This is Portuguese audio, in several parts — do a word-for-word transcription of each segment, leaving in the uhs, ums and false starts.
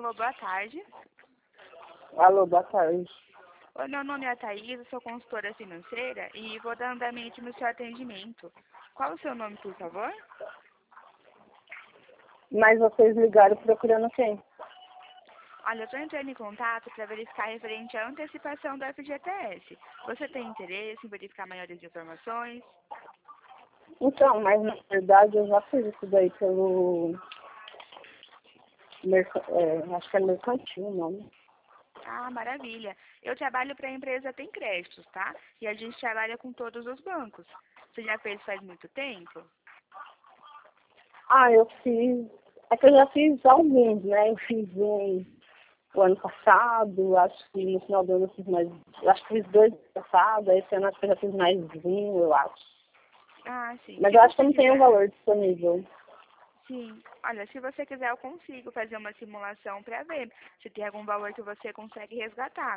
Alô, boa tarde. Alô, boa tarde. O meu nome é Thaís, eu sou consultora financeira e vou dar andamento no seu atendimento. Qual o seu nome, por favor? Mas vocês ligaram procurando quem? Olha, eu estou entrando em contato para verificar referente à antecipação do F G T S. Você tem interesse em verificar maiores informações? Então, mas na verdade eu já fiz isso daí pelo... Merca... É, acho que é mercantil o nome. Ah, maravilha. Eu trabalho para a empresa Tem Créditos, tá? E a gente trabalha com todos os bancos. Você já fez faz muito tempo? Ah, eu fiz... É que eu já fiz alguns, né? Eu fiz um o ano passado, acho que no final do ano eu fiz mais... Eu acho que fiz dois ano passado, esse ano acho que eu já fiz mais um, eu acho. Ah, sim. Mas Se eu acho que você não tem um quiser... valor disponível. Sim. Olha, se você quiser, eu consigo fazer uma simulação para ver se tem algum valor que você consegue resgatar.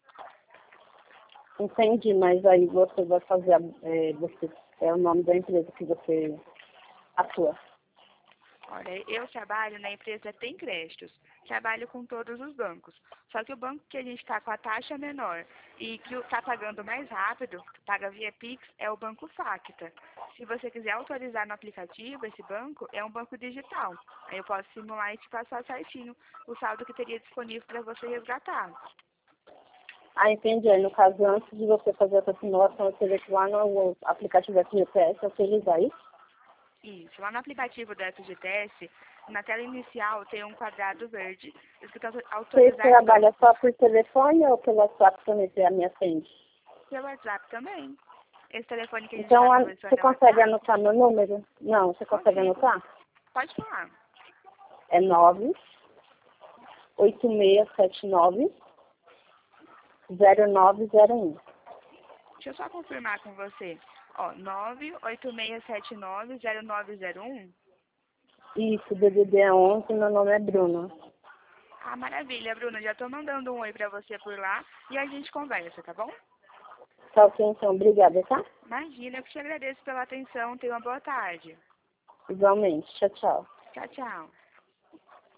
Entendi, mas aí você vai fazer... a- É, você, é o nome da empresa que você atua. Olha, eu trabalho na empresa Tem Créditos. Trabalho com todos os bancos. Só que o banco que a gente está com a taxa menor e que está pagando mais rápido, paga via Pix, é o Banco Facta. Se você quiser autorizar no aplicativo, esse banco é um banco digital. Aí eu posso simular e te passar certinho o saldo que teria disponível para você resgatar. Ah, entendi. Aí, no caso, antes de você fazer essa simulação, eu teria que ir lá no aplicativo F G T S utilizar isso? Isso. Lá no aplicativo da F G T S, na tela inicial tem um quadrado verde escrito auto- Vocês autorizar trabalham banco. só por telefone ou pelo WhatsApp também, se é a minha frente? Pelo WhatsApp também. Esse telefone que a gente está Então, a- você conversando é o consegue WhatsApp? anotar meu número? Não, você consegue Consigo. anotar? Pode falar. É nove oito seis sete nove zero nove zero um. Deixa eu só confirmar com você. Ó, nove oito seis sete nove zero nove zero um. Isso, D D D é onze, meu nome é Bruna. Ah, maravilha, Bruna. Já tô mandando um oi pra você por lá e a gente conversa, tá bom? Tá ok, então. Obrigada, tá? Imagina, eu que te agradeço pela atenção. Tenha uma boa tarde. Igualmente. Tchau, tchau. Tchau, tchau.